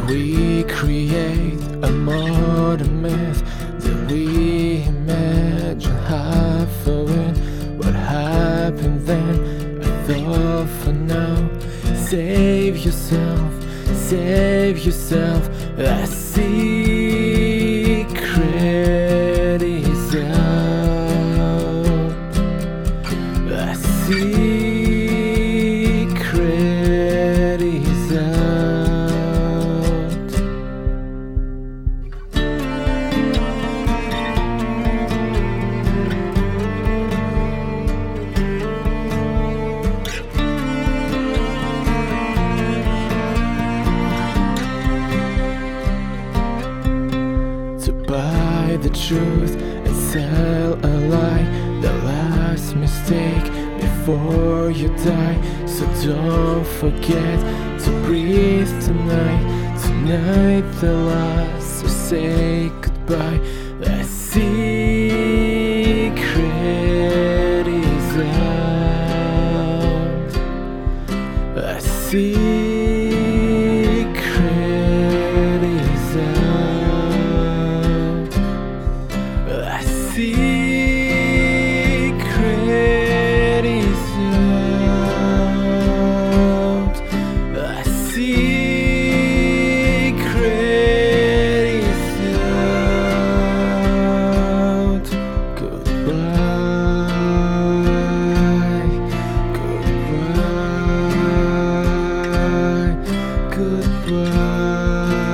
we create a modern myth that we imagine half a win. What happened then? I thought for now, save yourself, save yourself. A secret is out. A secret is out. Buy the truth and sell a lie, the last mistake before you die. So don't forget to breathe tonight. Tonight the last, so say goodbye. A secret is out. A secret is out. A secret is out. A secret is out. Goodbye, goodbye, goodbye.